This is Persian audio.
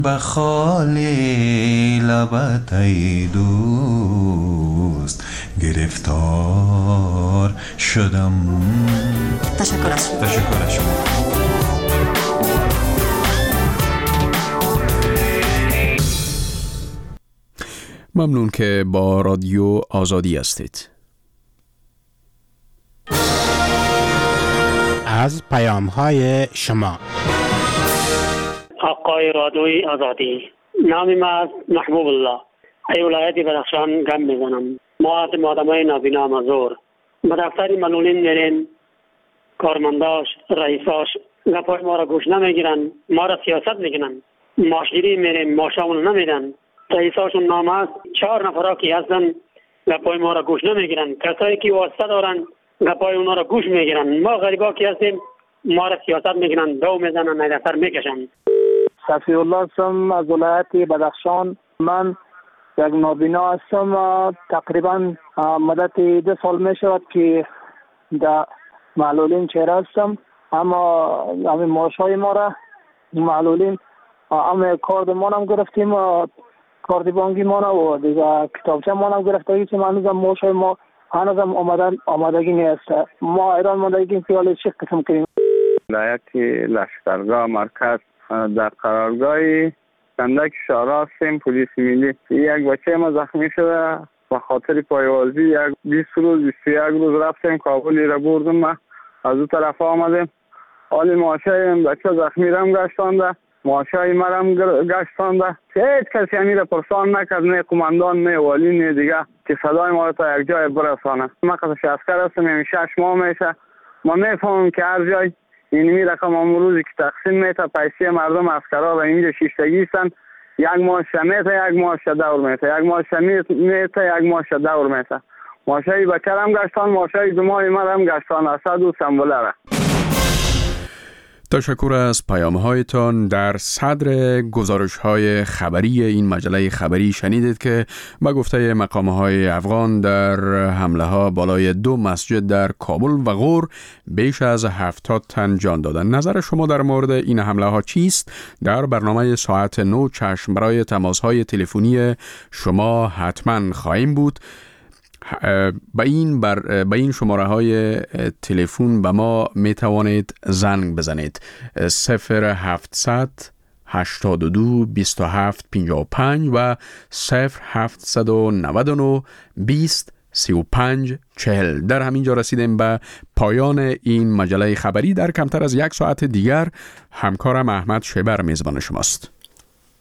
به خالی لبت ای دوست گرفتار شدم. تشکر از شما. ممنون که با رادیو آزادی هستید. از پیام‌های شما. آقای رادیوی آزادی، نام من محبوب الله، ای ولایت بدخشان گم میزنم. ما آدمای نابینا مزور به دفتر معلولین میریم، کارمنداش رئیساش گپای ما را گوش نمیگیرن، ما را سیاست میگنن. ماشگیری میریم، ماشامون نمیدن، رئیساشون نام است 4 نفرا که هستن گپای ما را گوش نمیگیرن. کسایی که واسطه دارن گپای اونا را گوش میگیرن. ما غریبا که هستیم ما را سیاست میگنن، دو میزنن، دفتر میکشن. صفی الله هستم از ولایت بدخشان. من یک نابینا هستم. تقریبا مدت 2 سال می شود که در معلولین چهره هستم. اما همین معاشهای ما را معلولین همه کارد ما هم گرفتیم، کارد بانکی ما و دیگه کتابچه ما هم گرفته که هنوزم معاشهای ما هنوزم آمادگی نیست. ما ایران ماندگی که حالی چه قسم کنیم. ولایت لشکرگاه مرکز در قرارگاه کندک شارع هستیم. پلیس ملی. یک بچه ما زخمی شده به خاطر پایوازی. یک 20 روز 21 روز رفتیم کابلی را بردم. ما از اون طرف آمدیم. حالی معاشای بچه زخمی را هم گشتانده، معاشای ما را هم گشتانده. هیچ کسی همی را پرسان نکرد، نه کماندان نه والی نه دیگه که صدای ما را تا یک جای برسانه. ما قصش عسکر هستم، همین 6 ماه میشه. ما میفهمم که هر جای اینمی رقم امروزی که تقسیم میته پیسی مردم عسکرها و اینجا شیشتگی هستن. یک ماه میته، یک ماه دور میته، یک ماه میته، یک ماه دور میته. ماشای بچه هم گشتان، ماشای دمای ما هم گشتان. اسد و سنبوله را. تشکر از پیام‌هایتان. در صدر گزارش‌های خبری این مجله خبری شنیدید که با گفته مقام‌های افغان در حمله‌ها بالای 2 مسجد در کابل و غور بیش از 70 تن جان دادند. نظر شما در مورد این حمله‌ها چیست؟ در برنامه ساعت 9 چشم برای تماس‌های تلفنی شما حتما خواهیم بود. با این شماره های تلفن به ما می توانید زنگ بزنید 0700 82 27 55 و 0799 20 35 40. در همین جا رسیدیم به پایان این مجله خبری. در کمتر از 1 ساعت دیگر همکارم احمد شیبر میزبان شماست.